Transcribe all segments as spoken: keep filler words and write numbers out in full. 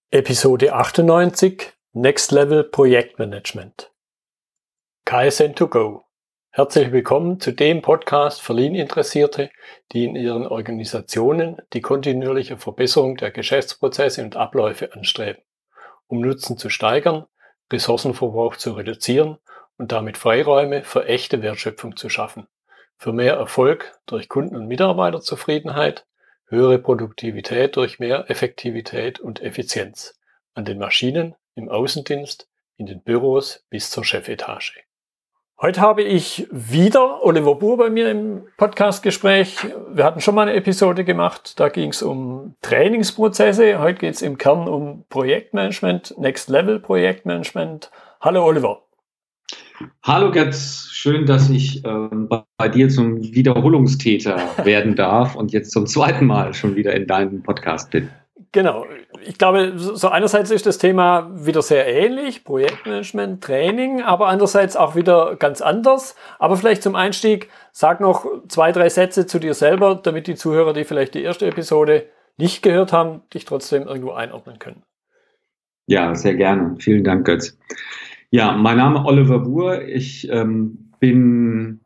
Episode achtundneunzig Next Level Projektmanagement. K S N to go. Herzlich willkommen zu dem Podcast für Lean-Interessierte, die in ihren Organisationen die kontinuierliche Verbesserung der Geschäftsprozesse und Abläufe anstreben, um Nutzen zu steigern, Ressourcenverbrauch zu reduzieren und damit Freiräume für echte Wertschöpfung zu schaffen, für mehr Erfolg durch Kunden- und Mitarbeiterzufriedenheit, höhere Produktivität durch mehr Effektivität und Effizienz an den Maschinen, im Außendienst, in den Büros bis zur Chefetage. Heute habe ich wieder Oliver Buhr bei mir im Podcastgespräch. Wir hatten schon mal eine Episode gemacht, da ging es um Trainingsprozesse. Heute geht es im Kern um Projektmanagement, Next Level Projektmanagement. Hallo Oliver. Hallo Götz, schön, dass ich ähm, bei dir zum Wiederholungstäter werden darf und jetzt zum zweiten Mal schon wieder in deinem Podcast bin. Genau, ich glaube, so einerseits ist das Thema wieder sehr ähnlich, Projektmanagement, Training, aber andererseits auch wieder ganz anders. Aber vielleicht zum Einstieg, sag noch zwei, drei Sätze zu dir selber, damit die Zuhörer, die vielleicht die erste Episode nicht gehört haben, dich trotzdem irgendwo einordnen können. Ja, sehr gerne. Vielen Dank, Götz. Ja, mein Name ist Oliver Buhr. Ich ähm, bin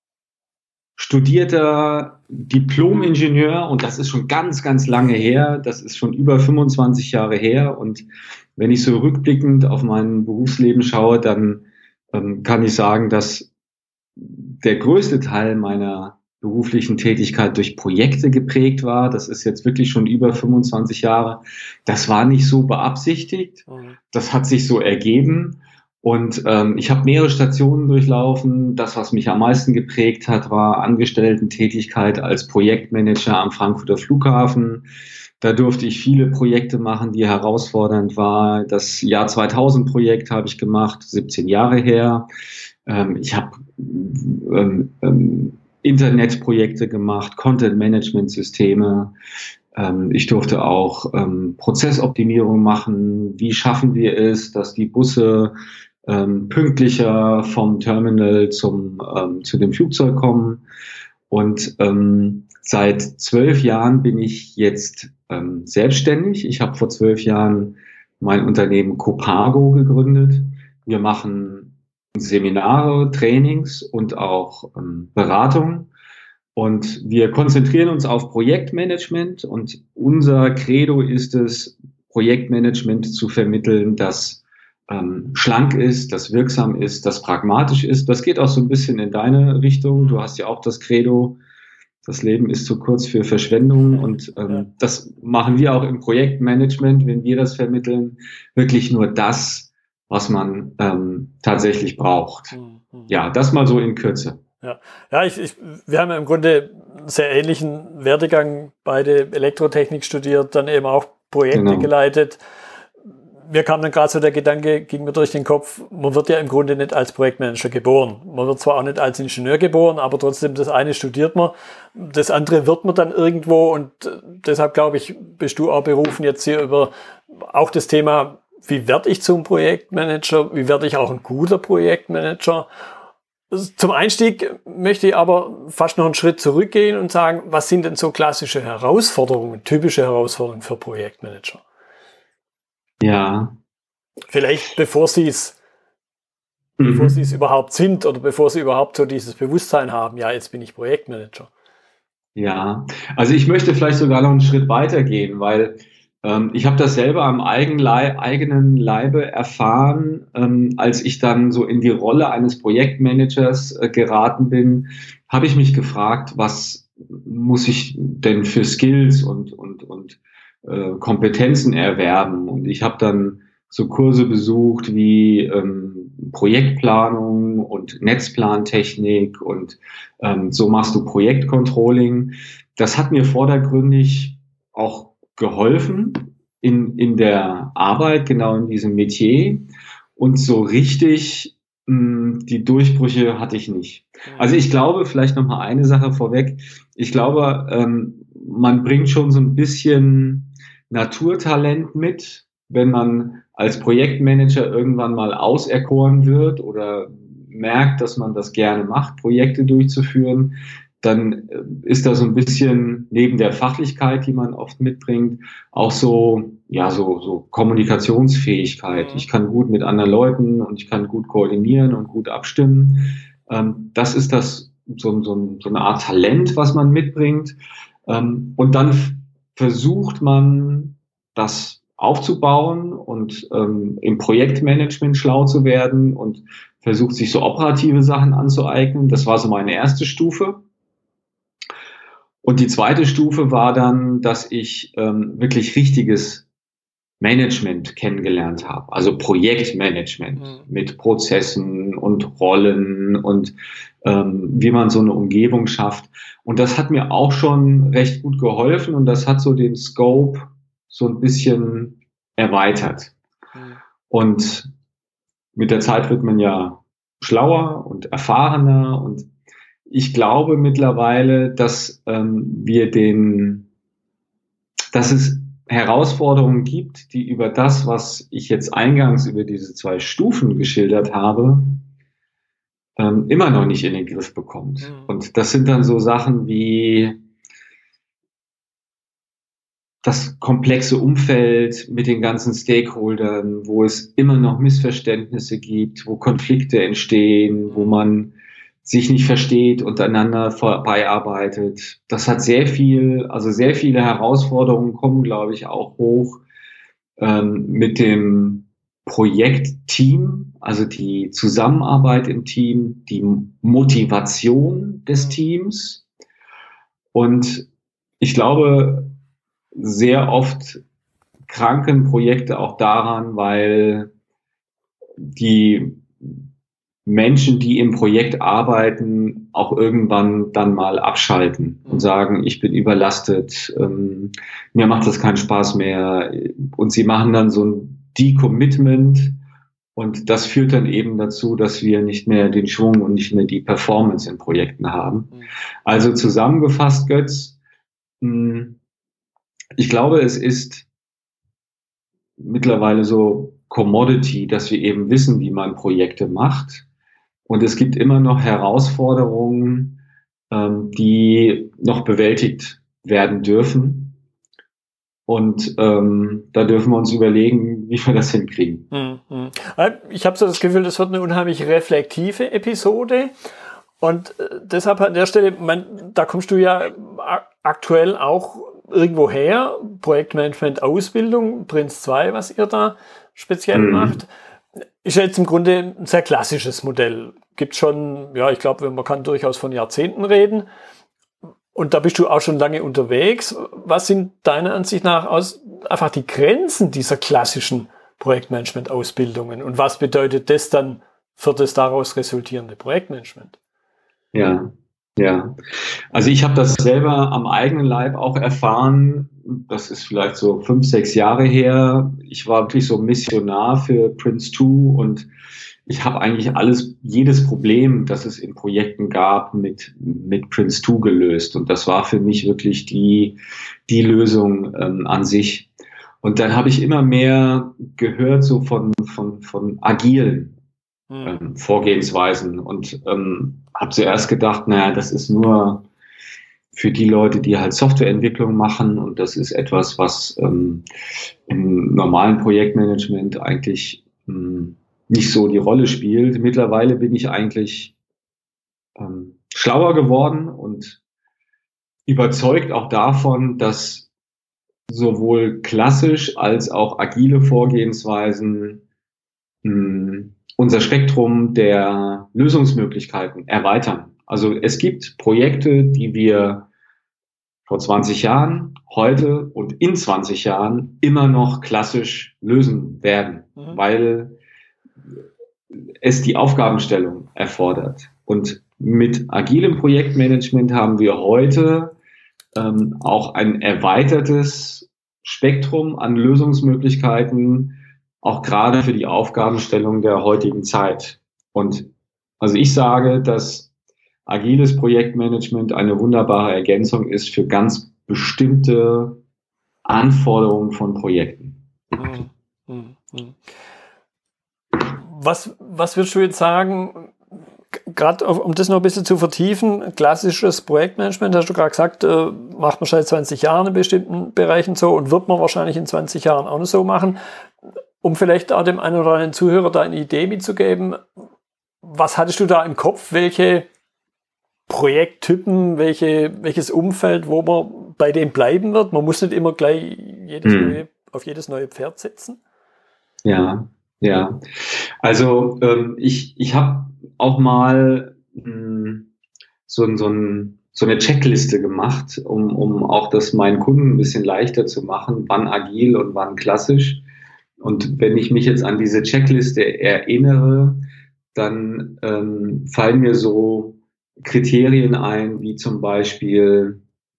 studierter Diplom-Ingenieur und das ist schon ganz, ganz lange her. Das ist schon über fünfundzwanzig Jahre her. Und wenn ich so rückblickend auf mein Berufsleben schaue, dann ähm, kann ich sagen, dass der größte Teil meiner beruflichen Tätigkeit durch Projekte geprägt war. Das ist jetzt wirklich schon über fünfundzwanzig Jahre. Das war nicht so beabsichtigt. Das hat sich so ergeben. Und ähm, ich habe mehrere Stationen durchlaufen. Das, was mich am meisten geprägt hat, war Angestellten-Tätigkeit als Projektmanager am Frankfurter Flughafen. Da durfte ich viele Projekte machen, die herausfordernd waren. Das Jahr zweitausend-Projekt habe ich gemacht, siebzehn Jahre her. Ähm, ich habe ähm, ähm, Internetprojekte gemacht, Content-Management-Systeme. Ähm, ich durfte auch ähm, Prozessoptimierung machen. Wie schaffen wir es, dass die Busse Ähm, pünktlicher vom Terminal zum ähm, zu dem Flugzeug kommen. Und ähm, seit zwölf Jahren bin ich jetzt ähm, selbstständig. Ich habe vor zwölf Jahren mein Unternehmen Copago gegründet. Wir machen Seminare, Trainings und auch ähm, Beratung. Und wir konzentrieren uns auf Projektmanagement. Und unser Credo ist es, Projektmanagement zu vermitteln, das Ähm, schlank ist, das wirksam ist, das pragmatisch ist. Das geht auch so ein bisschen in deine Richtung. Du hast ja auch das Credo, das Leben ist zu kurz für Verschwendung. Und ähm, ja. Das machen wir auch im Projektmanagement, wenn wir das vermitteln, wirklich nur das, was man ähm, tatsächlich braucht. Mhm. Ja, das mal so in Kürze. Ja, ja ich, ich, wir haben ja im Grunde einen sehr ähnlichen Werdegang, beide Elektrotechnik studiert, dann eben auch Projekte genau. geleitet. Mir kam dann gerade so der Gedanke, ging mir durch den Kopf, man wird ja im Grunde nicht als Projektmanager geboren. Man wird zwar auch nicht als Ingenieur geboren, aber trotzdem das eine studiert man, das andere wird man dann irgendwo und deshalb glaube ich, bist du auch berufen jetzt hier über auch das Thema, wie werde ich zum Projektmanager, wie werde ich auch ein guter Projektmanager. Zum Einstieg möchte ich aber fast noch einen Schritt zurückgehen und sagen, was sind denn so klassische Herausforderungen, typische Herausforderungen für Projektmanager? Ja. Vielleicht bevor sie es, mhm. bevor sie es überhaupt sind oder bevor sie überhaupt so dieses Bewusstsein haben, ja, jetzt bin ich Projektmanager. Ja, also ich möchte vielleicht sogar noch einen Schritt weiter gehen, weil ähm, ich habe das selber am eigenen, Leib, eigenen Leibe erfahren, ähm, als ich dann so in die Rolle eines Projektmanagers äh, geraten bin, habe ich mich gefragt, was muss ich denn für Skills und, und, und Kompetenzen erwerben. Und ich habe dann so Kurse besucht wie ähm, Projektplanung und Netzplantechnik und ähm, so machst du Projektcontrolling. Das hat mir vordergründig auch geholfen in, in der Arbeit, genau in diesem Metier. Und so richtig mh, die Durchbrüche hatte ich nicht. Also ich glaube, vielleicht noch mal eine Sache vorweg. Ich glaube, ähm, man bringt schon so ein bisschen Naturtalent mit, wenn man als Projektmanager irgendwann mal auserkoren wird oder merkt, dass man das gerne macht, Projekte durchzuführen, dann ist da so ein bisschen neben der Fachlichkeit, die man oft mitbringt, auch so, ja, so, so Kommunikationsfähigkeit. Ich kann gut mit anderen Leuten und ich kann gut koordinieren und gut abstimmen. Ähm, das ist das, so, so, so eine Art Talent, was man mitbringt. Ähm, und dann f- versucht man, das aufzubauen und ähm, im Projektmanagement schlau zu werden und versucht, sich so operative Sachen anzueignen. Das war so meine erste Stufe. Und die zweite Stufe war dann, dass ich ähm, wirklich richtiges Management kennengelernt habe, also Projektmanagement Mhm. mit Prozessen und Rollen und ähm, wie man so eine Umgebung schafft. Und das hat mir auch schon recht gut geholfen und das hat so den Scope so ein bisschen erweitert. Mhm. Und mit der Zeit wird man ja schlauer und erfahrener und ich glaube mittlerweile, dass ähm, wir den, dass es Herausforderungen gibt, die über das, was ich jetzt eingangs über diese zwei Stufen geschildert habe, ähm, immer noch nicht in den Griff bekommt. Mhm. Und das sind dann so Sachen wie das komplexe Umfeld mit den ganzen Stakeholdern, wo es immer noch Missverständnisse gibt, wo Konflikte entstehen, wo man sich nicht versteht und einander vorbeiarbeitet. Das hat sehr viel, also sehr viele Herausforderungen kommen, glaube ich, auch hoch ähm, mit dem Projektteam, also die Zusammenarbeit im Team, die Motivation des Teams. Und ich glaube, sehr oft kranken Projekte auch daran, weil die Menschen, die im Projekt arbeiten, auch irgendwann dann mal abschalten und sagen, ich bin überlastet, ähm, mir macht das keinen Spaß mehr. Und sie machen dann so ein Decommitment und das führt dann eben dazu, dass wir nicht mehr den Schwung und nicht mehr die Performance in Projekten haben. Also zusammengefasst, Götz, ich glaube, es ist mittlerweile so Commodity, dass wir eben wissen, wie man Projekte macht. Und es gibt immer noch Herausforderungen, ähm, die noch bewältigt werden dürfen. Und ähm, da dürfen wir uns überlegen, wie wir das hinkriegen. Mhm. Ich habe so das Gefühl, das wird eine unheimlich reflektive Episode. Und deshalb an der Stelle, man, da kommst du ja aktuell auch irgendwo her, Projektmanagement Ausbildung, Prinz zwei, was ihr da speziell mhm. macht, ist jetzt im Grunde ein sehr klassisches Modell. Gibt schon, ja, ich glaube, man kann durchaus von Jahrzehnten reden. Und da bist du auch schon lange unterwegs. Was sind deiner Ansicht nach aus, einfach die Grenzen dieser klassischen Projektmanagement-Ausbildungen? Und was bedeutet das dann für das daraus resultierende Projektmanagement? Ja, ja. Also ich habe das selber am eigenen Leib auch erfahren. Das ist vielleicht so fünf, sechs Jahre her. Ich war wirklich so Missionar für Prince zwei und ich habe eigentlich alles, jedes Problem, das es in Projekten gab, mit, mit Prince zwei gelöst. Und das war für mich wirklich die, die Lösung ähm, an sich. Und dann habe ich immer mehr gehört so von, von, von agilen ähm, Vorgehensweisen und ähm, habe zuerst gedacht, naja, das ist nur für die Leute, die halt Softwareentwicklung machen und das ist etwas, was ähm, im normalen Projektmanagement eigentlich ähm, nicht so die Rolle spielt. Mittlerweile bin ich eigentlich ähm, schlauer geworden und überzeugt auch davon, dass sowohl klassisch als auch agile Vorgehensweisen mh, unser Spektrum der Lösungsmöglichkeiten erweitern. Also es gibt Projekte, die wir vor zwanzig Jahren, heute und in zwanzig Jahren immer noch klassisch lösen werden, mhm. weil es die Aufgabenstellung erfordert. Und mit agilem Projektmanagement haben wir heute ähm, auch ein erweitertes Spektrum an Lösungsmöglichkeiten, auch gerade für die Aufgabenstellung der heutigen Zeit. Und also ich sage, dass agiles Projektmanagement eine wunderbare Ergänzung ist für ganz bestimmte Anforderungen von Projekten. Hm, hm, hm. Was, was würdest du jetzt sagen, gerade um das noch ein bisschen zu vertiefen, klassisches Projektmanagement, hast du gerade gesagt, äh, macht man seit zwanzig Jahren in bestimmten Bereichen so und wird man wahrscheinlich in zwanzig Jahren auch noch so machen. Um vielleicht auch dem einen oder anderen Zuhörer da eine Idee mitzugeben, was hattest du da im Kopf? Welche Projekttypen, welche, welches Umfeld, wo man bei dem bleiben wird? Man muss nicht immer gleich jedes hm. neue, auf jedes neue Pferd setzen. Ja, ja. Also ähm, ich, ich habe auch mal mh, so, so, ein, so eine Checkliste gemacht, um, um auch das meinen Kunden ein bisschen leichter zu machen, wann agil und wann klassisch. Und wenn ich mich jetzt an diese Checkliste erinnere, dann ähm, fallen mir so Kriterien ein, wie zum Beispiel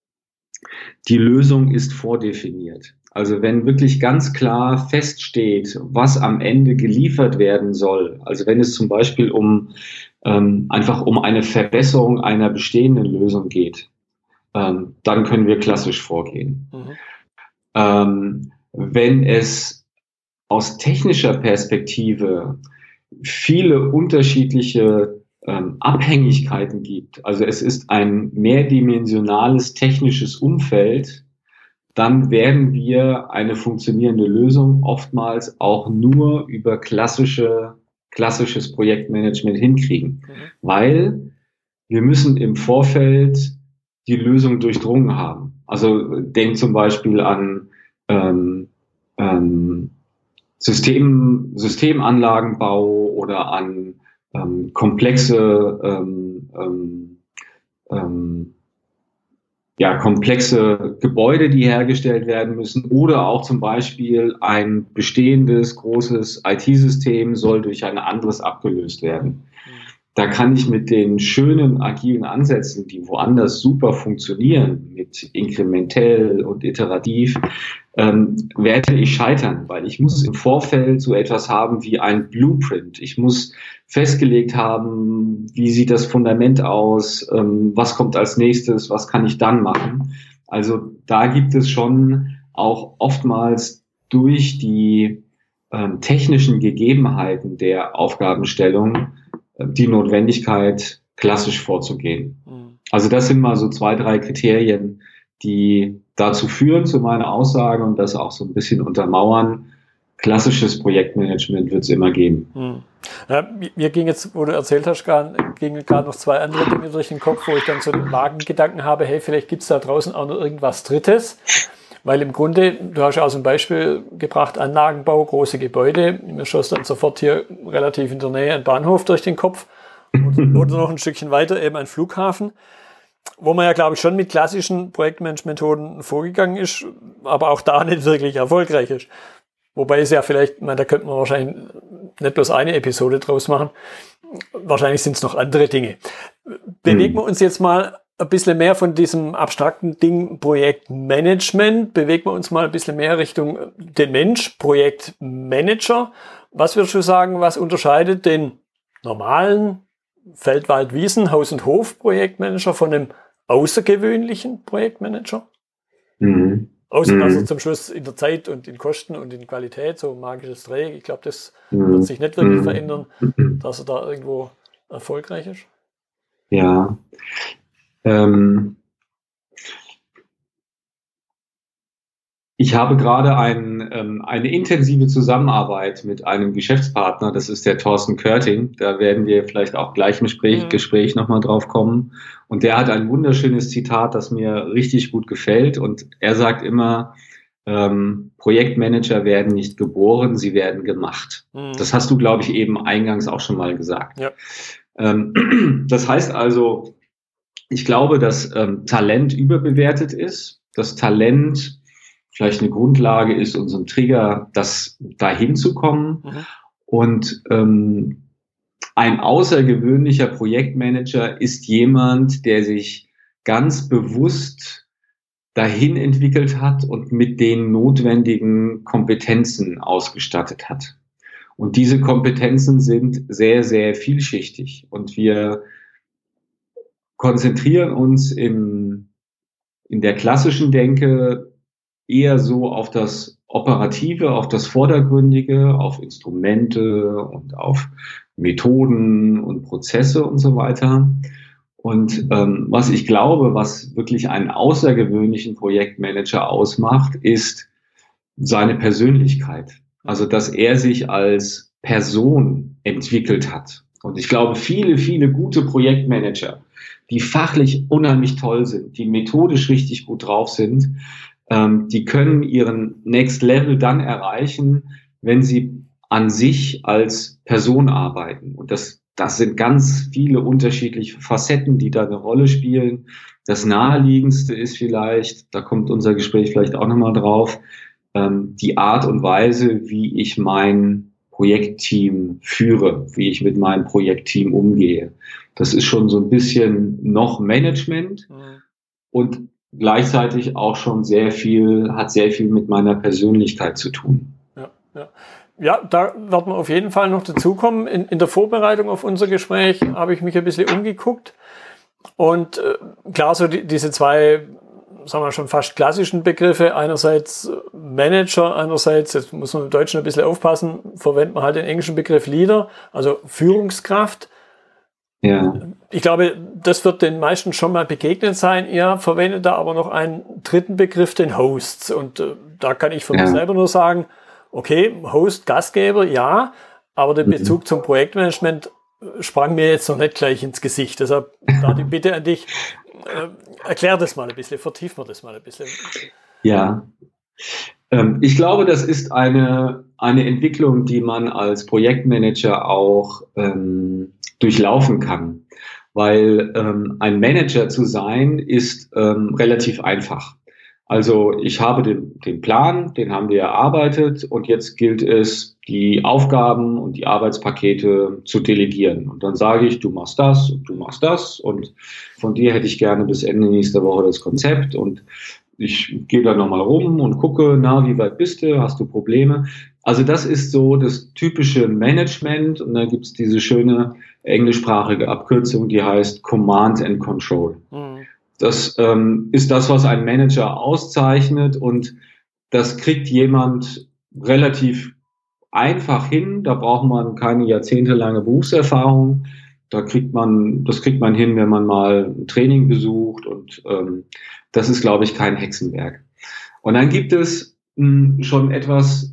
die Lösung ist vordefiniert. Also wenn wirklich ganz klar feststeht, was am Ende geliefert werden soll, also wenn es zum Beispiel um ähm, einfach um eine Verbesserung einer bestehenden Lösung geht, ähm, dann können wir klassisch vorgehen. Mhm. Ähm, wenn es aus technischer Perspektive viele unterschiedliche ähm, Abhängigkeiten gibt, also es ist ein mehrdimensionales technisches Umfeld, dann werden wir eine funktionierende Lösung oftmals auch nur über klassische, klassisches Projektmanagement hinkriegen. Mhm. Weil wir müssen im Vorfeld die Lösung durchdrungen haben. Also denk zum Beispiel an ähm, ähm, System, Systemanlagenbau oder an ähm, komplexe ähm, ähm, ähm, ja, komplexe Gebäude, die hergestellt werden müssen, oder auch zum Beispiel ein bestehendes großes I T-System soll durch ein anderes abgelöst werden. Da kann ich mit den schönen agilen Ansätzen, die woanders super funktionieren, mit inkrementell und iterativ, ähm, werde ich scheitern, weil ich muss im Vorfeld so etwas haben wie ein Blueprint. Ich muss festgelegt haben, wie sieht das Fundament aus, ähm, was kommt als nächstes, was kann ich dann machen. Also da gibt es schon auch oftmals durch die ähm, technischen Gegebenheiten der Aufgabenstellung die Notwendigkeit, klassisch vorzugehen. Mhm. Also das sind mal so zwei, drei Kriterien, die dazu führen, zu meiner Aussage und das auch so ein bisschen untermauern. Klassisches Projektmanagement wird es immer geben. Mhm. Ja, mir ging jetzt, wo du erzählt hast, gingen gerade noch zwei andere Dinge durch den Kopf, wo ich dann so den vagen Gedanken habe, hey, vielleicht gibt es da draußen auch noch irgendwas Drittes. Weil im Grunde, du hast ja auch so ein Beispiel gebracht, Anlagenbau, große Gebäude. Mir schoss dann sofort hier relativ in der Nähe ein Bahnhof durch den Kopf oder, oder noch ein Stückchen weiter eben ein Flughafen, wo man ja, glaube ich, schon mit klassischen Projektmanagement-Methoden vorgegangen ist, aber auch da nicht wirklich erfolgreich ist. Wobei es ja vielleicht, man, da könnte man wahrscheinlich nicht bloß eine Episode draus machen. Wahrscheinlich sind es noch andere Dinge. Bewegen wir uns jetzt mal ein bisschen mehr von diesem abstrakten Ding Projektmanagement, bewegen wir uns mal ein bisschen mehr Richtung den Mensch, Projektmanager. Was würdest du sagen, was unterscheidet den normalen Feld-, Wald-, Wiesen-, Haus- und Hof-Projektmanager von einem außergewöhnlichen Projektmanager? Mhm. Außer mhm. dass er zum Schluss in der Zeit und in Kosten und in Qualität so ein magisches Dreieck, ich glaube, das mhm. wird sich nicht wirklich mhm. verändern, dass er da irgendwo erfolgreich ist. Ja, ähm, ich habe gerade ein, ähm, eine intensive Zusammenarbeit mit einem Geschäftspartner, das ist der Thorsten Körting, da werden wir vielleicht auch gleich im Gespräch, mhm. Gespräch nochmal drauf kommen. Und der hat ein wunderschönes Zitat, das mir richtig gut gefällt. Und er sagt immer, ähm, Projektmanager werden nicht geboren, sie werden gemacht. Mhm. Das hast du, glaube ich, eben eingangs auch schon mal gesagt. Ja. Ähm, das heißt also, ich glaube, dass ähm, Talent überbewertet ist, dass Talent vielleicht eine Grundlage ist und so ein Trigger, das dahin zu kommen. Mhm. Und ähm, ein außergewöhnlicher Projektmanager ist jemand, der sich ganz bewusst dahin entwickelt hat und mit den notwendigen Kompetenzen ausgestattet hat. Und diese Kompetenzen sind sehr, sehr vielschichtig. Und wir konzentrieren uns im, in der klassischen Denke eher so auf das Operative, auf das Vordergründige, auf Instrumente und auf Methoden und Prozesse und so weiter. Und ähm, was ich glaube, was wirklich einen außergewöhnlichen Projektmanager ausmacht, ist seine Persönlichkeit. Also, dass er sich als Person entwickelt hat. Und ich glaube, viele, viele gute Projektmanager, die fachlich unheimlich toll sind, die methodisch richtig gut drauf sind, ähm, die können ihren Next Level dann erreichen, wenn sie an sich als Person arbeiten. Und das, das sind ganz viele unterschiedliche Facetten, die da eine Rolle spielen. Das Naheliegendste ist vielleicht, da kommt unser Gespräch vielleicht auch nochmal drauf, ähm, die Art und Weise, wie ich mein Projektteam führe, wie ich mit meinem Projektteam umgehe. Das ist schon so ein bisschen noch Management mhm. und gleichzeitig auch schon sehr viel, hat sehr viel mit meiner Persönlichkeit zu tun. Ja, ja. Ja, da werden wir auf jeden Fall noch dazukommen. In, in der Vorbereitung auf unser Gespräch habe ich mich ein bisschen umgeguckt und äh, klar, so die, diese zwei, sagen wir schon fast klassischen Begriffe, einerseits Manager, einerseits, jetzt muss man im Deutschen ein bisschen aufpassen, verwendet man halt den englischen Begriff Leader, also Führungskraft. Ja. Ich glaube, das wird den meisten schon mal begegnet sein. Ihr verwendet da aber noch einen dritten Begriff, den Hosts. Und äh, da kann ich von ja. mir selber nur sagen, okay, Host, Gastgeber, ja, aber der Bezug mhm. zum Projektmanagement sprang mir jetzt noch nicht gleich ins Gesicht. Deshalb da die Bitte an dich, äh, erklär das mal ein bisschen, vertiefen wir das mal ein bisschen. Ja, ähm, ich glaube, das ist eine, eine Entwicklung, die man als Projektmanager auch ähm, durchlaufen kann. Weil ähm, ein Manager zu sein, ist ähm, relativ einfach. Also ich habe den, den Plan, den haben wir erarbeitet und jetzt gilt es, die Aufgaben und die Arbeitspakete zu delegieren. Und dann sage ich, du machst das und du machst das und von dir hätte ich gerne bis Ende nächster Woche das Konzept und ich gehe da nochmal rum und gucke, na, wie weit bist du, hast du Probleme? Also das ist so das typische Management und da gibt es diese schöne englischsprachige Abkürzung, die heißt Command and Control. Mhm. Das ähm, ist das, was ein Manager auszeichnet und das kriegt jemand relativ einfach hin. Da braucht man keine jahrzehntelange Berufserfahrung. Da kriegt man, das kriegt man hin, wenn man mal ein Training besucht und ähm, das ist, glaube ich, kein Hexenwerk. Und dann gibt es mh, schon etwas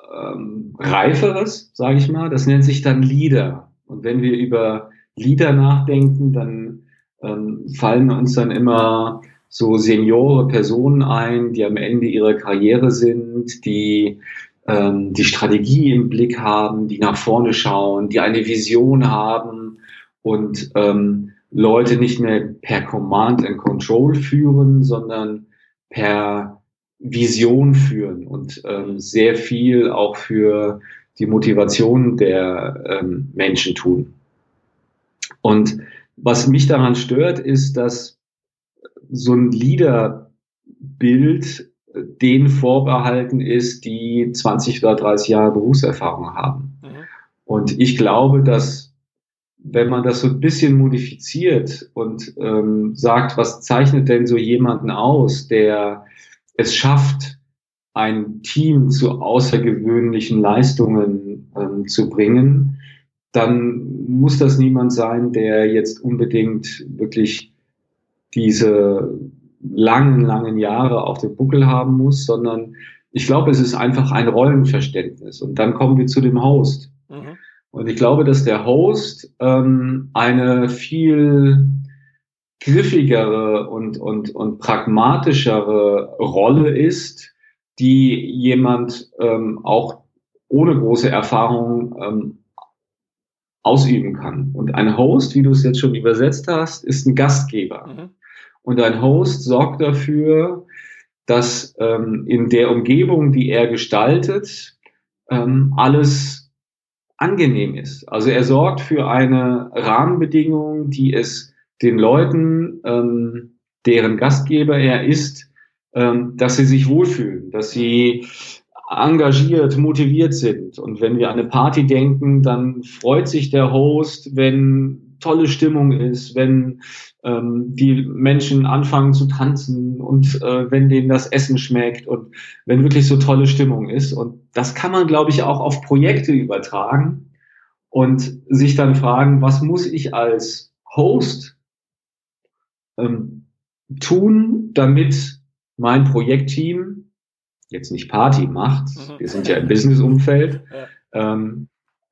ähm, Reiferes, sage ich mal. Das nennt sich dann Leader. Und wenn wir über Leader nachdenken, dann ähm, fallen uns dann immer so seniore Personen ein, die am Ende ihrer Karriere sind, die ähm, die Strategie im Blick haben, die nach vorne schauen, die eine Vision haben und ähm, Leute nicht mehr per Command and Control führen, sondern per Vision führen und ähm, sehr viel auch für die Motivation der ähm, Menschen tun. Und was mich daran stört, ist, dass so ein Leaderbild denen vorbehalten ist, die zwanzig oder dreißig Jahre Berufserfahrung haben. Mhm. Und ich glaube, dass wenn man das so ein bisschen modifiziert und ähm, sagt, was zeichnet denn so jemanden aus, der es schafft, ein Team zu außergewöhnlichen Leistungen ähm, zu bringen, dann muss das niemand sein, der jetzt unbedingt wirklich diese langen, langen Jahre auf dem Buckel haben muss, sondern ich glaube, es ist einfach ein Rollenverständnis. Und dann kommen wir zu dem Host. Mhm. Und ich glaube, dass der Host ähm, eine viel griffigere und, und, und pragmatischere Rolle ist, die jemand ähm, auch ohne große Erfahrung ähm, ausüben kann. Und ein Host, wie du es jetzt schon übersetzt hast, ist ein Gastgeber. Mhm. Und ein Host sorgt dafür, dass ähm, in der Umgebung, die er gestaltet, ähm, alles angenehm ist. Also er sorgt für eine Rahmenbedingung, die es den Leuten, ähm, deren Gastgeber er ist, ähm, dass sie sich wohlfühlen, dass sie engagiert, motiviert sind. Und wenn wir an eine Party denken, dann freut sich der Host, wenn tolle Stimmung ist, wenn ähm, die Menschen anfangen zu tanzen und äh, wenn denen das Essen schmeckt und wenn wirklich so tolle Stimmung ist. Und das kann man, glaube ich, auch auf Projekte übertragen und sich dann fragen, was muss ich als Host ähm, tun, damit mein Projektteam jetzt nicht Party macht, wir sind ja im Business-Umfeld, ja. ähm,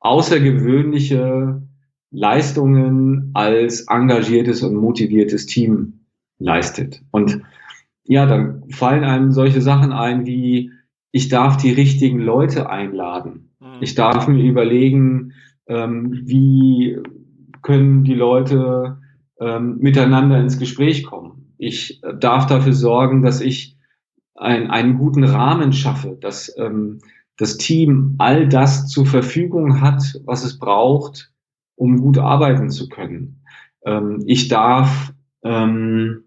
außergewöhnliche Leistungen als engagiertes und motiviertes Team leistet. Und ja, dann fallen einem solche Sachen ein wie, ich darf die richtigen Leute einladen. Mhm. Ich darf mir überlegen, ähm, wie können die Leute ähm, miteinander ins Gespräch kommen. Ich darf dafür sorgen, dass ich ein, einen guten Rahmen schaffe, dass ähm, das Team all das zur Verfügung hat, was es braucht, um gut arbeiten zu können. Ähm, ich darf ähm,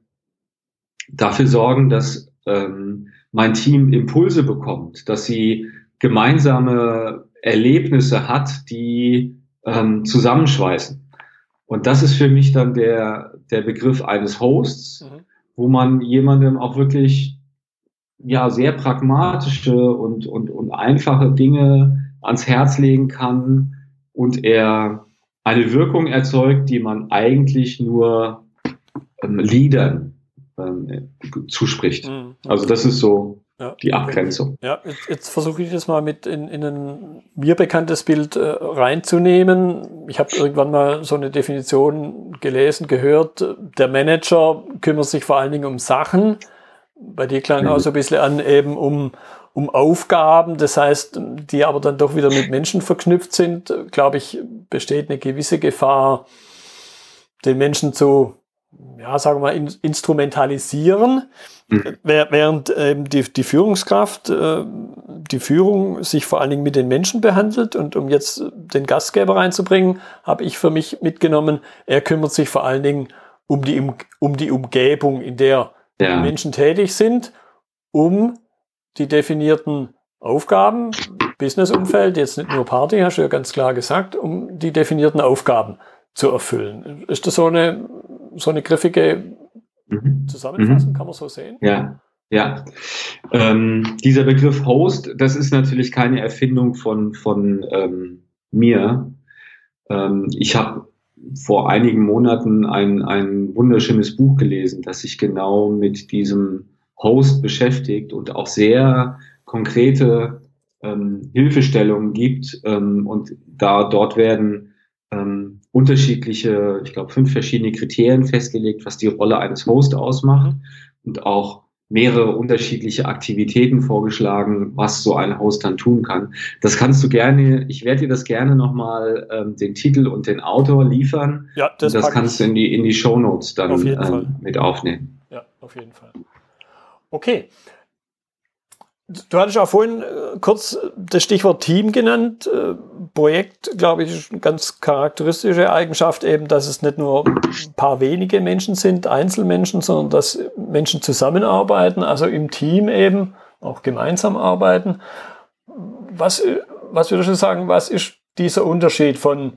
dafür sorgen, dass ähm, mein Team Impulse bekommt, dass sie gemeinsame Erlebnisse hat, die ähm, zusammenschweißen. Und das ist für mich dann der, der Begriff eines Hosts, mhm. wo man jemandem auch wirklich ja sehr pragmatische und, und, und einfache Dinge ans Herz legen kann und er eine Wirkung erzeugt, die man eigentlich nur ähm, Leadern ähm, zuspricht. Mhm. Also das ist so ja, die Abgrenzung. Ja, jetzt, jetzt versuche ich das mal mit in, in ein mir bekanntes Bild äh, reinzunehmen. Ich habe irgendwann mal so eine Definition gelesen, gehört, der Manager kümmert sich vor allen Dingen um Sachen. Bei dir klang auch so ein bisschen an, eben um, um Aufgaben, das heißt, die aber dann doch wieder mit Menschen verknüpft sind, glaube ich, besteht eine gewisse Gefahr, den Menschen zu, ja, sagen wir mal, in, instrumentalisieren, mhm. während eben die, die Führungskraft, äh, die Führung sich vor allen Dingen mit den Menschen behandelt. Und um jetzt den Gastgeber reinzubringen, habe ich für mich mitgenommen, er kümmert sich vor allen Dingen um die, um die Umgebung, in der ja. Menschen tätig sind, um die definierten Aufgaben, Businessumfeld, jetzt nicht nur Party, hast du ja ganz klar gesagt, um die definierten Aufgaben zu erfüllen. Ist das so eine, so eine griffige mhm. Zusammenfassung, mhm. kann man so sehen? Ja, ja. Ähm, dieser Begriff Host, das ist natürlich keine Erfindung von, von ähm, mir. Ähm, ich habe vor einigen Monaten ein, ein wunderschönes Buch gelesen, das sich genau mit diesem Host beschäftigt und auch sehr konkrete ähm, Hilfestellungen gibt. Ähm, und da dort werden ähm, unterschiedliche, ich glaube, fünf verschiedene Kriterien festgelegt, was die Rolle eines Hosts ausmacht und auch mehrere unterschiedliche Aktivitäten vorgeschlagen, was so ein Host dann tun kann. Das kannst du gerne, ich werde dir das gerne nochmal ähm, den Titel und den Autor liefern. Ja, das, und das kannst du in die, in die Shownotes dann auf jeden ähm, Fall. mit aufnehmen. Ja, auf jeden Fall. Okay. Du hattest auch vorhin äh, kurz das Stichwort Team genannt. Äh, Projekt, glaube ich, ist eine ganz charakteristische Eigenschaft eben, dass es nicht nur ein paar wenige Menschen sind, Einzelmenschen, sondern dass Menschen zusammenarbeiten, also im Team eben auch gemeinsam arbeiten. Was, was würdest du sagen, was ist dieser Unterschied von,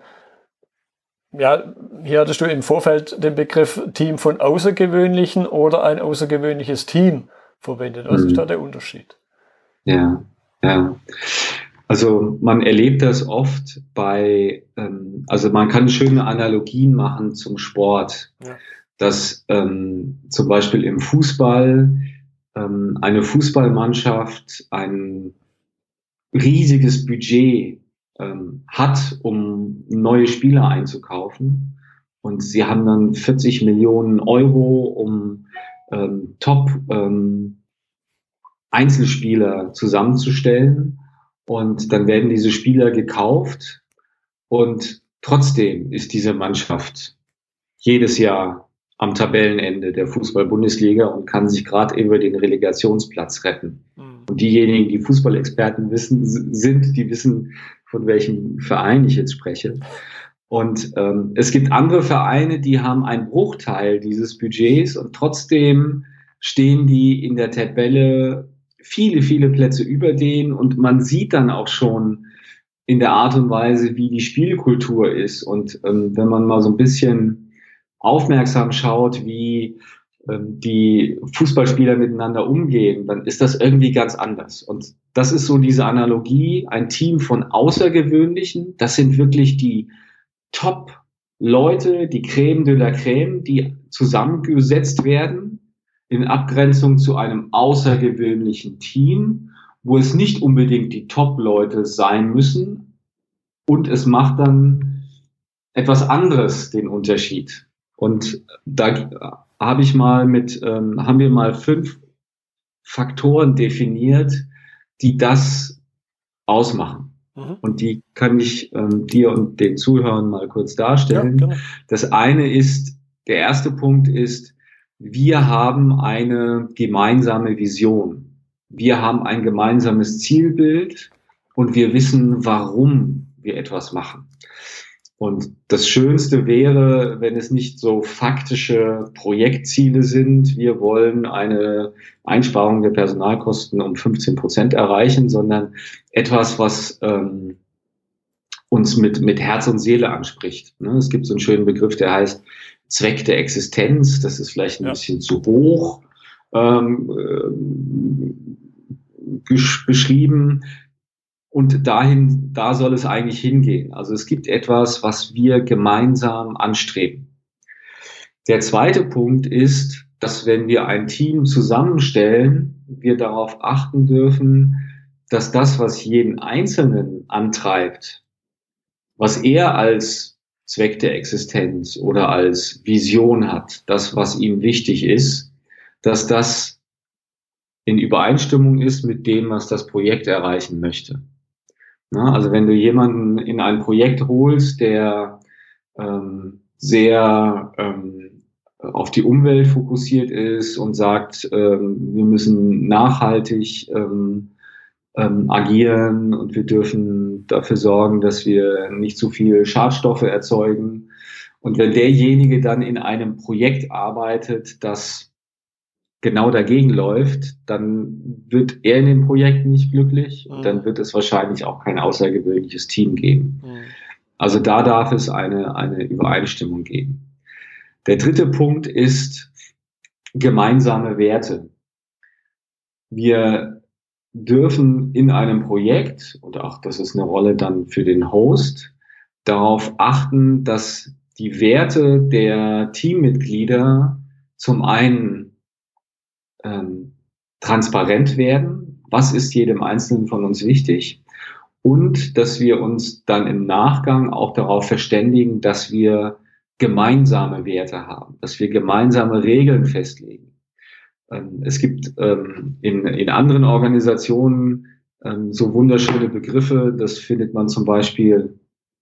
ja, hier hattest du im Vorfeld den Begriff Team von außergewöhnlichen oder ein außergewöhnliches Team verwendet. Was mhm. ist da der Unterschied? Ja, ja. Also man erlebt das oft bei, ähm, also man kann schöne Analogien machen zum Sport, ja. dass ähm, zum Beispiel im Fußball ähm, eine Fußballmannschaft ein riesiges Budget ähm, hat, um neue Spieler einzukaufen und sie haben dann vierzig Millionen Euro, um ähm, Top ähm, Einzelspieler zusammenzustellen und dann werden diese Spieler gekauft und trotzdem ist diese Mannschaft jedes Jahr am Tabellenende der Fußball-Bundesliga und kann sich gerade über den Relegationsplatz retten. Mhm. Und diejenigen, die Fußballexperten wissen, sind, die wissen, von welchem Verein ich jetzt spreche. Und ähm, es gibt andere Vereine, die haben einen Bruchteil dieses Budgets und trotzdem stehen die in der Tabelle viele, viele Plätze über denen und man sieht dann auch schon, in der Art und Weise, wie die Spielkultur ist. Und ähm, wenn man mal so ein bisschen aufmerksam schaut, wie ähm, die Fußballspieler miteinander umgehen, dann ist das irgendwie ganz anders. Und das ist so diese Analogie, ein Team von Außergewöhnlichen, das sind wirklich die Top-Leute, die Crème de la Crème, die zusammengesetzt werden in Abgrenzung zu einem außergewöhnlichen Team, wo es nicht unbedingt die Top-Leute sein müssen, und es macht dann etwas anderes den Unterschied. Und da habe ich mal mit, ähm, haben wir mal fünf Faktoren definiert, die das ausmachen. Mhm. Und die kann ich ähm, dir und den Zuhörern mal kurz darstellen. Ja, das eine ist, der erste Punkt ist, wir haben eine gemeinsame Vision. Wir haben ein gemeinsames Zielbild und wir wissen, warum wir etwas machen. Und das Schönste wäre, wenn es nicht so faktische Projektziele sind, wir wollen eine Einsparung der Personalkosten um fünfzehn Prozent erreichen, sondern etwas, was ähm, uns mit, mit Herz und Seele anspricht. Ne? Es gibt so einen schönen Begriff, der heißt Zweck der Existenz. Das ist vielleicht ein ja. bisschen zu hoch ähm, äh, beschrieben. Und dahin, da soll es eigentlich hingehen. Also es gibt etwas, was wir gemeinsam anstreben. Der zweite Punkt ist, dass wenn wir ein Team zusammenstellen, wir darauf achten dürfen, dass das, was jeden Einzelnen antreibt, was er als Zweck der Existenz oder als Vision hat, das, was ihm wichtig ist, dass das in Übereinstimmung ist mit dem, was das Projekt erreichen möchte. Na, also wenn du jemanden in ein Projekt holst, der ähm, sehr ähm, auf die Umwelt fokussiert ist und sagt, ähm, wir müssen nachhaltig ähm, ähm, agieren und wir dürfen dafür sorgen, dass wir nicht zu viel Schadstoffe erzeugen. Und wenn derjenige dann in einem Projekt arbeitet, das genau dagegen läuft, dann wird er in dem Projekt nicht glücklich und dann wird es wahrscheinlich auch kein außergewöhnliches Team geben. Mhm. Also da darf es eine, eine Übereinstimmung geben. Der dritte Punkt ist gemeinsame Werte. Wir dürfen in einem Projekt, und auch das ist eine Rolle dann für den Host, darauf achten, dass die Werte der Teammitglieder zum einen Ähm, transparent werden, was ist jedem Einzelnen von uns wichtig, und dass wir uns dann im Nachgang auch darauf verständigen, dass wir gemeinsame Werte haben, dass wir gemeinsame Regeln festlegen. Ähm, es gibt ähm, in, in anderen Organisationen ähm, so wunderschöne Begriffe, das findet man zum Beispiel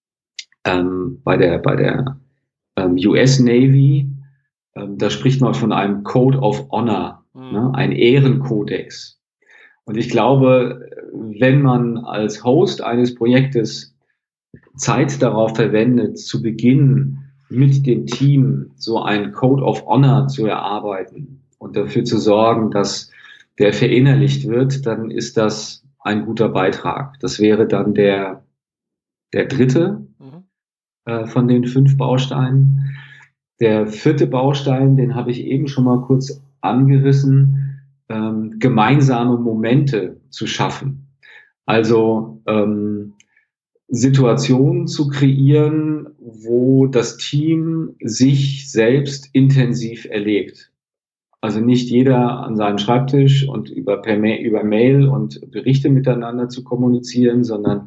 ähm, bei der, bei der ähm, U S Navy, ähm, da spricht man von einem Code of Honor. Ne, ein Ehrenkodex. Und ich glaube, wenn man als Host eines Projektes Zeit darauf verwendet, zu Beginn mit dem Team so ein Code of Honor zu erarbeiten und dafür zu sorgen, dass der verinnerlicht wird, dann ist das ein guter Beitrag. Das wäre dann der, der dritte mhm. äh, von den fünf Bausteinen. Der vierte Baustein, den habe ich eben schon mal kurz angerissen, ähm, gemeinsame Momente zu schaffen. Also ähm, Situationen zu kreieren, wo das Team sich selbst intensiv erlebt. Also nicht jeder an seinem Schreibtisch und über, per Ma- über Mail und Berichte miteinander zu kommunizieren, sondern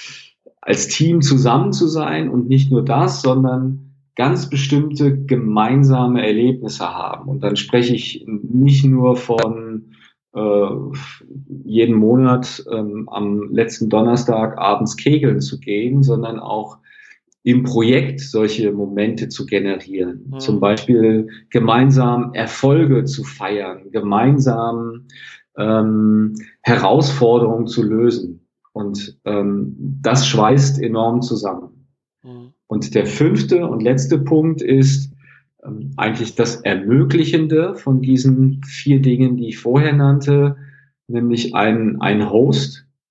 als Team zusammen zu sein und nicht nur das, sondern ganz bestimmte gemeinsame Erlebnisse haben. Und dann spreche ich nicht nur von äh, jeden Monat ähm, am letzten Donnerstag abends kegeln zu gehen, sondern auch im Projekt solche Momente zu generieren. Mhm. Zum Beispiel gemeinsam Erfolge zu feiern, gemeinsam ähm, Herausforderungen zu lösen. Und ähm, das schweißt enorm zusammen. Mhm. Und der fünfte und letzte Punkt ist ähm, eigentlich das Ermöglichende von diesen vier Dingen, die ich vorher nannte, nämlich ein, ein Host,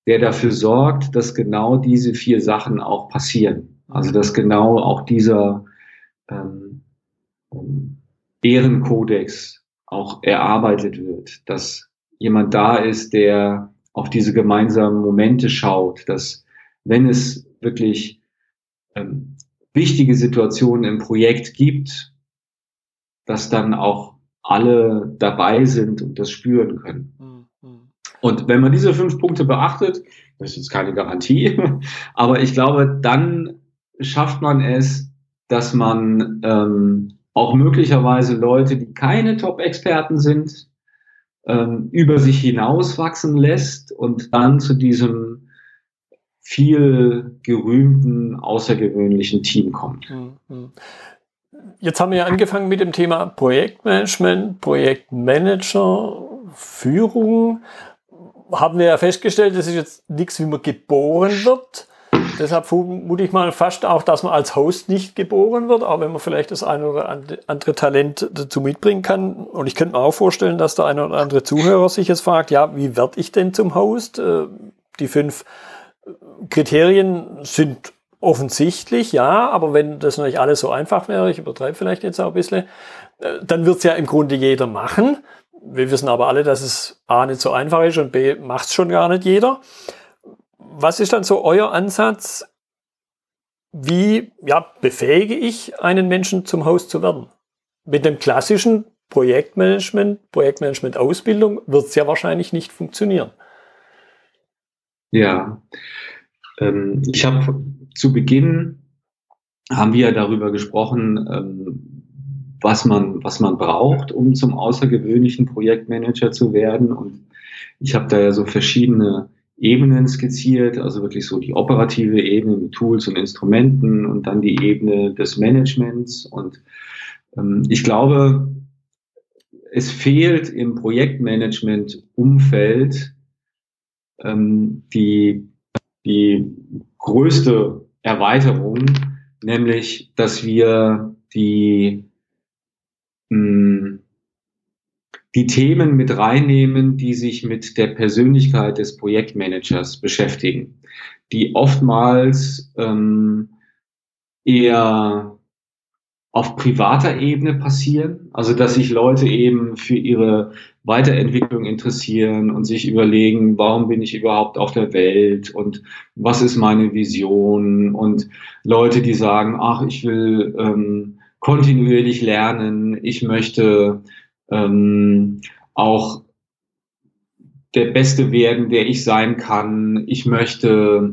der dafür sorgt, dass genau diese vier Sachen auch passieren. Also dass genau auch dieser ähm, ähm, Ehrenkodex auch erarbeitet wird, dass jemand da ist, der auf diese gemeinsamen Momente schaut, dass wenn es wirklich ähm, wichtige Situationen im Projekt gibt, dass dann auch alle dabei sind und das spüren können. Mhm. Und wenn man diese fünf Punkte beachtet, das ist jetzt keine Garantie, aber ich glaube, dann schafft man es, dass man ähm, auch möglicherweise Leute, die keine Top-Experten sind, ähm, über sich hinaus wachsen lässt und dann zu diesem viel gerühmten, außergewöhnlichen Team kommt. Jetzt haben wir angefangen mit dem Thema Projektmanagement, Projektmanager, Führung. Haben wir ja festgestellt, das ist jetzt nichts, wie man geboren wird. Deshalb vermute ich mal fast auch, dass man als Host nicht geboren wird, auch wenn man vielleicht das eine oder andere Talent dazu mitbringen kann. Und ich könnte mir auch vorstellen, dass der eine oder andere Zuhörer sich jetzt fragt, ja, wie werde ich denn zum Host? Die fünf Kriterien sind offensichtlich, ja, aber wenn das nicht alles so einfach wäre, ich übertreibe vielleicht jetzt auch ein bisschen, dann wird es ja im Grunde jeder machen. Wir wissen aber alle, dass es A nicht so einfach ist und B macht es schon gar nicht jeder. Was ist dann so euer Ansatz? Wie ja, befähige ich einen Menschen zum Host zu werden? Mit dem klassischen Projektmanagement, Projektmanagement-Ausbildung wird es ja wahrscheinlich nicht funktionieren. Ja, ähm, ich habe zu Beginn, haben wir darüber gesprochen, ähm, was man, was man braucht, um zum außergewöhnlichen Projektmanager zu werden. Und ich habe da ja so verschiedene Ebenen skizziert, also wirklich so die operative Ebene mit Tools und Instrumenten und dann die Ebene des Managements. Und ähm, ich glaube, es fehlt im Projektmanagement-Umfeld ähm, die, die größte Erweiterung, nämlich, dass wir die mh, die Themen mit reinnehmen, die sich mit der Persönlichkeit des Projektmanagers beschäftigen, die oftmals ähm, eher auf privater Ebene passieren, also dass sich Leute eben für ihre Weiterentwicklung interessieren und sich überlegen, warum bin ich überhaupt auf der Welt und was ist meine Vision, und Leute, die sagen, ach, ich will ähm, kontinuierlich lernen, ich möchte ähm, auch der Beste werden, der ich sein kann, ich möchte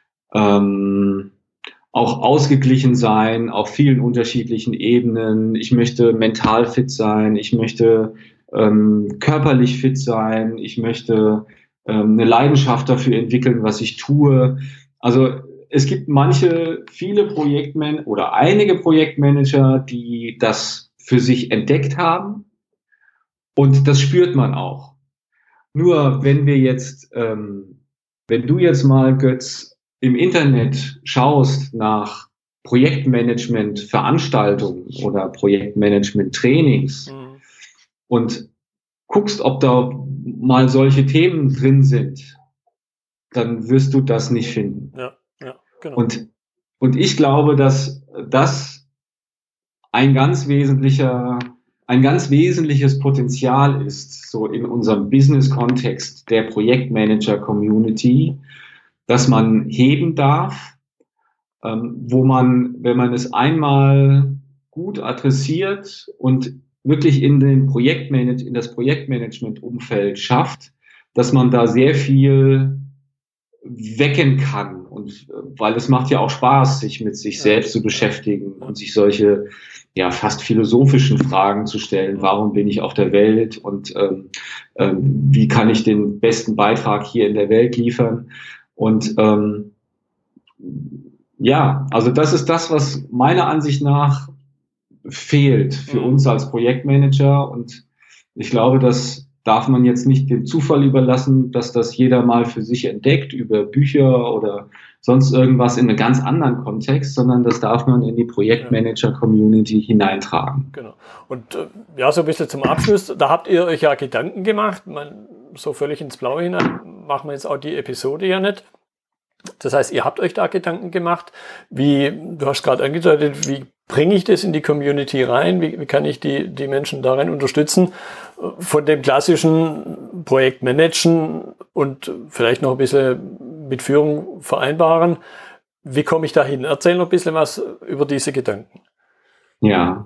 ähm, auch ausgeglichen sein auf vielen unterschiedlichen Ebenen. Ich möchte mental fit sein, ich möchte ähm, körperlich fit sein, ich möchte ähm, eine Leidenschaft dafür entwickeln, was ich tue. Also es gibt manche, viele Projektmanager oder einige Projektmanager, die das für sich entdeckt haben, und das spürt man auch. Nur wenn wir jetzt, ähm, wenn du jetzt mal, Götz, im Internet schaust nach Projektmanagement-Veranstaltungen oder Projektmanagement-Trainings mhm. und guckst, ob da mal solche Themen drin sind, dann wirst du das nicht finden. Ja, ja, genau. Und, und ich glaube, dass das ein ganz wesentlicher, ein ganz wesentliches Potenzial ist, so in unserem Business-Kontext der Projektmanager-Community, dass man heben darf, ähm, wo man, wenn man es einmal gut adressiert und wirklich in den Projektmanage, in das Projektmanagement-Umfeld schafft, dass man da sehr viel wecken kann. Und weil es macht ja auch Spaß, sich mit sich selbst zu beschäftigen und sich solche ja fast philosophischen Fragen zu stellen. Warum bin ich auf der Welt und ähm, ähm, wie kann ich den besten Beitrag hier in der Welt liefern? Und ähm, ja, also das ist das, was meiner Ansicht nach fehlt für uns als Projektmanager. Und ich glaube, das darf man jetzt nicht dem Zufall überlassen, dass das jeder mal für sich entdeckt über Bücher oder sonst irgendwas in einem ganz anderen Kontext, sondern das darf man in die Projektmanager-Community hineintragen. Genau. Und äh, ja, so ein bisschen zum Abschluss, da habt ihr euch ja Gedanken gemacht. Man so völlig ins Blaue hinein machen wir jetzt auch die Episode ja nicht. Das heißt, ihr habt euch da Gedanken gemacht, wie, du hast gerade angedeutet, wie bringe ich das in die Community rein, wie, wie kann ich die, die Menschen darin unterstützen, von dem klassischen Projektmanagen und vielleicht noch ein bisschen mit Führung vereinbaren. Wie komme ich da hin? Erzähl noch ein bisschen was über diese Gedanken. Ja,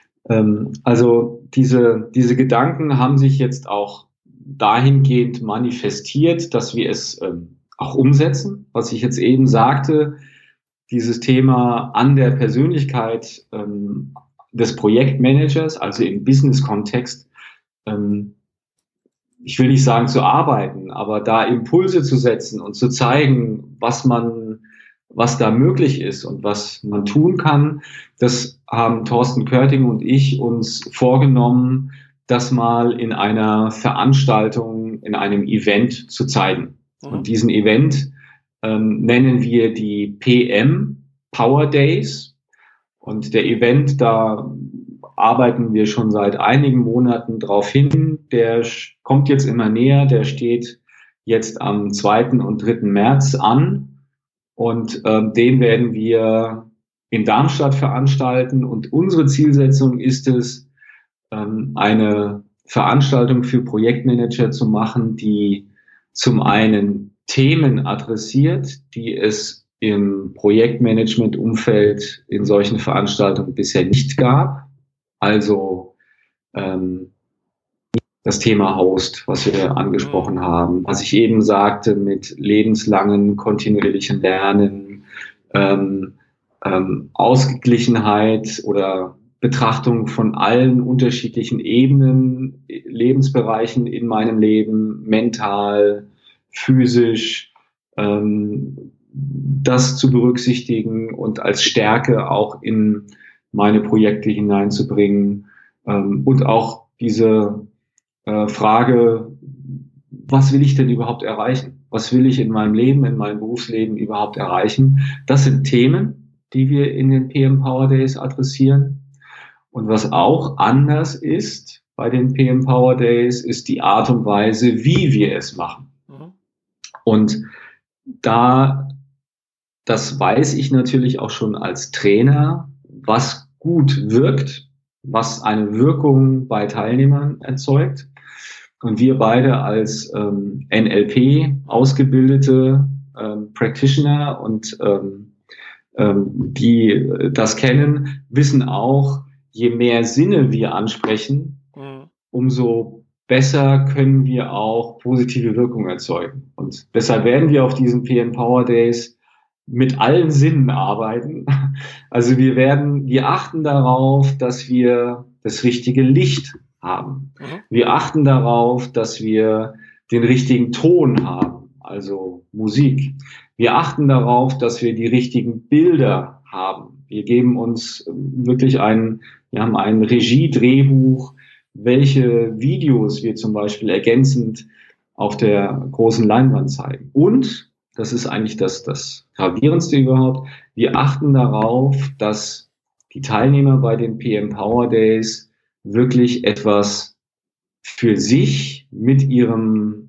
ähm, also diese, diese Gedanken haben sich jetzt auch dahingehend manifestiert, dass wir es ähm, auch umsetzen, was ich jetzt eben sagte, dieses Thema an der Persönlichkeit ähm, des Projektmanagers, also im Business-Kontext, ähm, ich will nicht sagen zu arbeiten, aber da Impulse zu setzen und zu zeigen, was man, was da möglich ist und was man tun kann, das haben Thorsten Körting und ich uns vorgenommen, das mal in einer Veranstaltung, in einem Event zu zeigen. Und diesen Event ähm, nennen wir die P M Power Days. Und der Event, da arbeiten wir schon seit einigen Monaten drauf hin. Der kommt jetzt immer näher. Der steht jetzt am zweiten und dritten März an. Und ähm, den werden wir in Darmstadt veranstalten. Und unsere Zielsetzung ist es, ähm, eine Veranstaltung für Projektmanager zu machen, die zum einen Themen adressiert, die es im Projektmanagement-Umfeld in solchen Veranstaltungen bisher nicht gab. Also ähm, das Thema Host, was wir angesprochen haben, was ich eben sagte mit lebenslangen, kontinuierlichen Lernen, ähm, ähm, Ausgeglichenheit oder Betrachtung von allen unterschiedlichen Ebenen, Lebensbereichen in meinem Leben, mental, physisch, ähm, das zu berücksichtigen und als Stärke auch in meine Projekte hineinzubringen, ähm, und auch diese äh, Frage, was will ich denn überhaupt erreichen? Was will ich in meinem Leben, in meinem Berufsleben überhaupt erreichen? Das sind Themen, die wir in den P M Power Days adressieren. Und was auch anders ist bei den P M Power Days, ist die Art und Weise, wie wir es machen. Mhm. Und da, das weiß ich natürlich auch schon als Trainer, was gut wirkt, was eine Wirkung bei Teilnehmern erzeugt. Und wir beide als ähm, N L P ausgebildete ähm, Practitioner und ähm, ähm, die das kennen, wissen auch, je mehr Sinne wir ansprechen, mhm. umso besser können wir auch positive Wirkung erzeugen. Und deshalb werden wir auf diesen P M Power Days mit allen Sinnen arbeiten. Also wir werden, wir achten darauf, dass wir das richtige Licht haben. Mhm. Wir achten darauf, dass wir den richtigen Ton haben, also Musik. Wir achten darauf, dass wir die richtigen Bilder haben. Wir geben uns wirklich ein, wir haben ein Regie-Drehbuch, welche Videos wir zum Beispiel ergänzend auf der großen Leinwand zeigen. Und, das ist eigentlich das, das Gravierendste überhaupt, wir achten darauf, dass die Teilnehmer bei den P M Power Days wirklich etwas für sich mit ihrem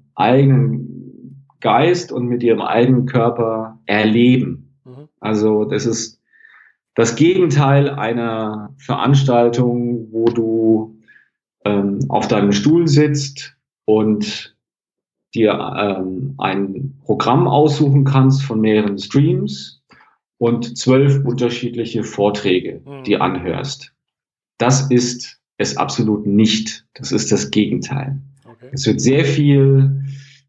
eigenen Geist und mit ihrem eigenen Körper erleben. Mhm. Also das ist das Gegenteil einer Veranstaltung, wo du ähm, auf deinem Stuhl sitzt und dir ähm, ein Programm aussuchen kannst von mehreren Streams und zwölf unterschiedliche Vorträge, mhm. die anhörst. Das ist es absolut nicht. Das ist das Gegenteil. Okay. Es wird sehr viel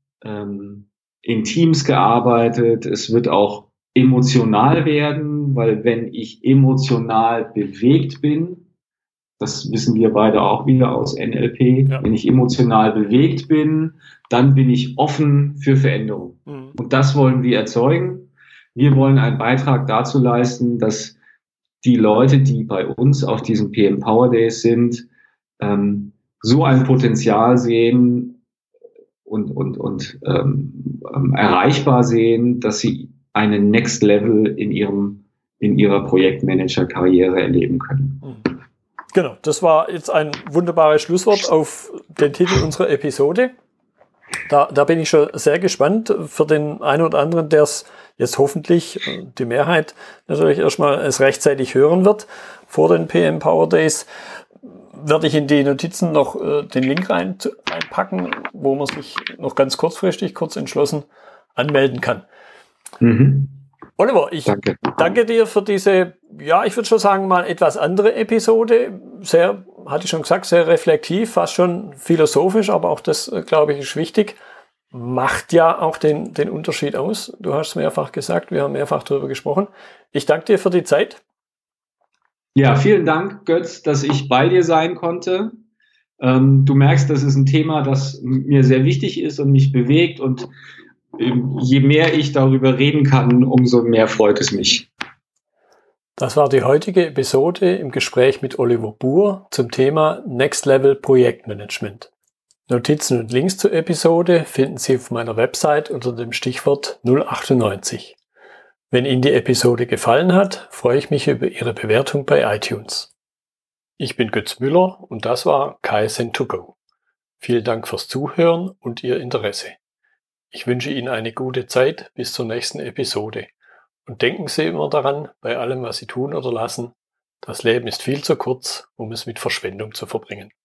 ähm, in Teams gearbeitet. Es wird auch emotional werden, weil wenn ich emotional bewegt bin, das wissen wir beide auch wieder aus N L P, ja. Wenn ich emotional bewegt bin, dann bin ich offen für Veränderung. Mhm. Und das wollen wir erzeugen. Wir wollen einen Beitrag dazu leisten, dass die Leute, die bei uns auf diesen P M Power Days sind, ähm, so ein Potenzial sehen und, und, und ähm, ähm, erreichbar sehen, dass sie einen Next Level in ihrem, in ihrer Projektmanager-Karriere erleben können. Genau, das war jetzt ein wunderbares Schlusswort auf den Titel unserer Episode. da, da bin ich schon sehr gespannt für den einen oder anderen, der es jetzt hoffentlich, die Mehrheit natürlich erstmal es rechtzeitig hören wird vor den P M Power Days. Werde ich in die Notizen noch äh, den Link rein, reinpacken, wo man sich noch ganz kurzfristig, kurz entschlossen anmelden kann. Mhm. Oliver, ich danke. danke dir für diese, ja, ich würde schon sagen, mal etwas andere Episode. Sehr, hatte ich schon gesagt, sehr reflektiv, fast schon philosophisch, aber auch das, glaube ich, ist wichtig. Macht ja auch den, den Unterschied aus. Du hast es mehrfach gesagt, wir haben mehrfach darüber gesprochen. Ich danke dir für die Zeit. Ja, vielen Dank, Götz, dass ich bei dir sein konnte. Ähm, du merkst, das ist ein Thema, das mir sehr wichtig ist und mich bewegt. Und ähm, je mehr ich darüber reden kann, umso mehr freut es mich. Das war die heutige Episode im Gespräch mit Oliver Buhr zum Thema Next Level Projektmanagement. Notizen und Links zur Episode finden Sie auf meiner Website unter dem Stichwort null achtundneunzig. Wenn Ihnen die Episode gefallen hat, freue ich mich über Ihre Bewertung bei iTunes. Ich bin Götz Müller und das war K S N to go. Vielen Dank fürs Zuhören und Ihr Interesse. Ich wünsche Ihnen eine gute Zeit bis zur nächsten Episode. Und denken Sie immer daran, bei allem, was Sie tun oder lassen, das Leben ist viel zu kurz, um es mit Verschwendung zu verbringen.